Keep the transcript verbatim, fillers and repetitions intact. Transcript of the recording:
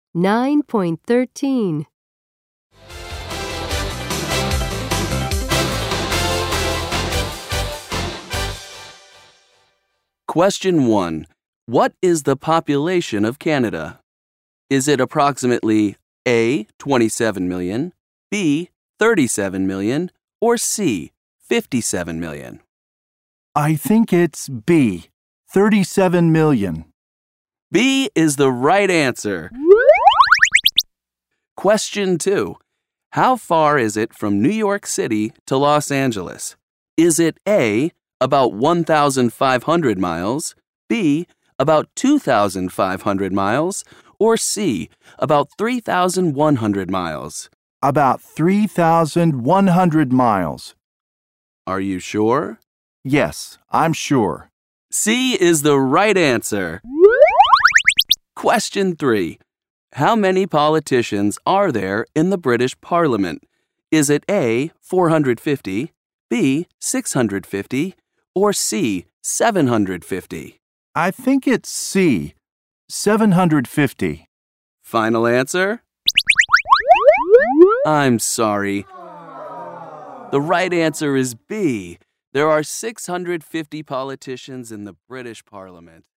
nine point thirteen. Question one. What is the population of Canada? Is it approximately A. twenty-seven million, B. thirty-seven million, or C. fifty-seven million? I think it's B. thirty-seven million. B is the right answer. Question two. How far is it from New York City to Los Angeles? Is it A, about one thousand five hundred miles, B, about two thousand five hundred miles, or C, about three thousand one hundred miles? About three thousand one hundred miles. Are you sure? Yes, I'm sure. C is the right answer. Question three. How many politicians are there in the British Parliament? Is it A, four hundred fifty, B, six hundred fifty, or C, seven hundred fifty? I think it's C. seven hundred fifty. Final answer? I'm sorry. The right answer is B. There are six hundred fifty politicians in the British Parliament.